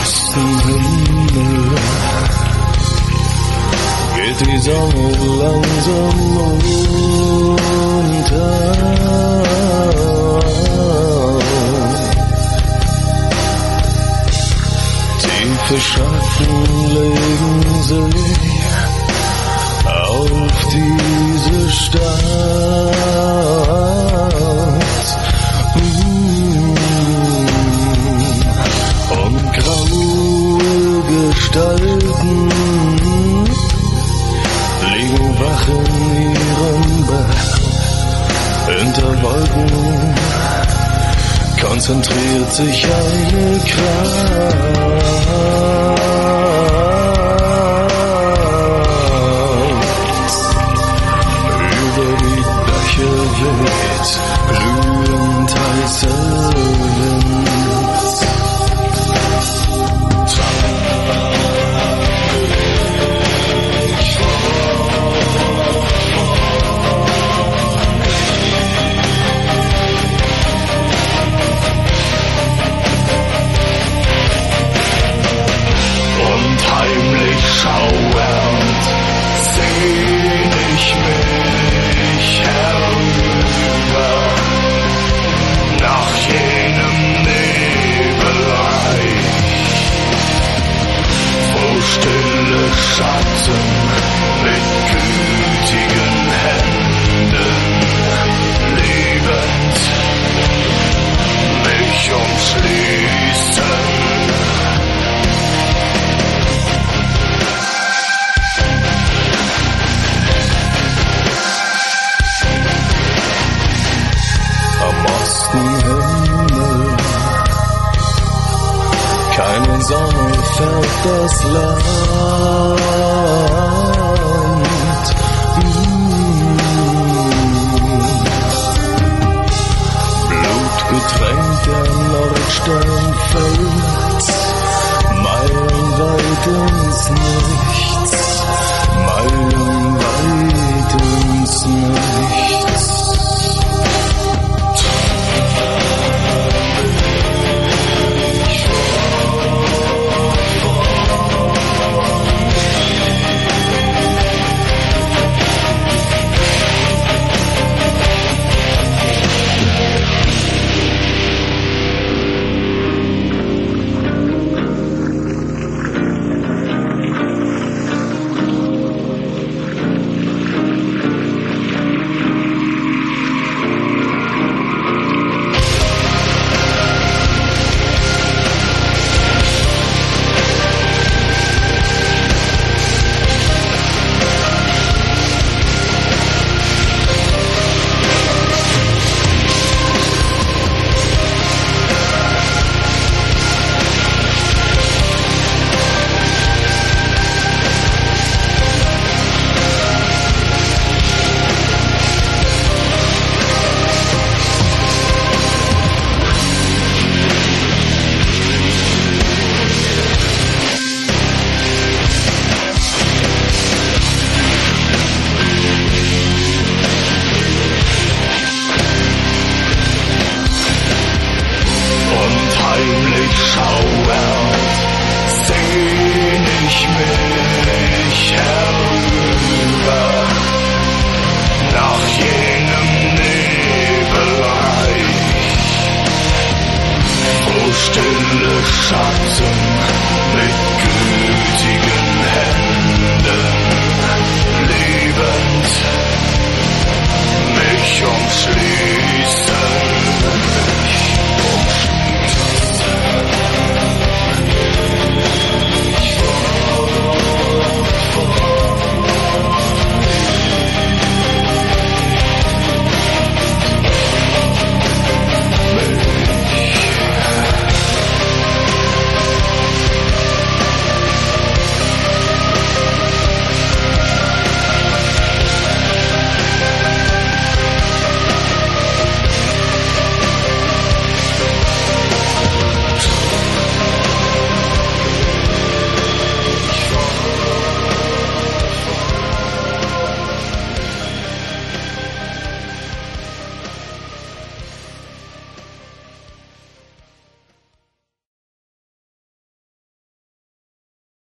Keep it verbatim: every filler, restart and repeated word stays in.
Ostenhimmel geht die Sonne langsam unter. Tiefe Schatten legen sich auf diese Stadt. Und graue Gestalten liegen wach in ihrem Bett. Hinter Wolken konzentriert sich eine Kraft. Über die Dächer weht glühend heißer Wind. Schauernd sehn ich mich herüber nach jenem Nebelreich, wo stille Schatten mit gütigen Händen liebend mich umschließen. Himmel, keine Sonne färbt das Land. Blutgetränkt der Nordstern fällt meilenweit ins Nichts, meilenweit ins Nichts. Schauernd sehn ich mich herüber nach jenem Nebelreich, wo stille Schatten mit gütigen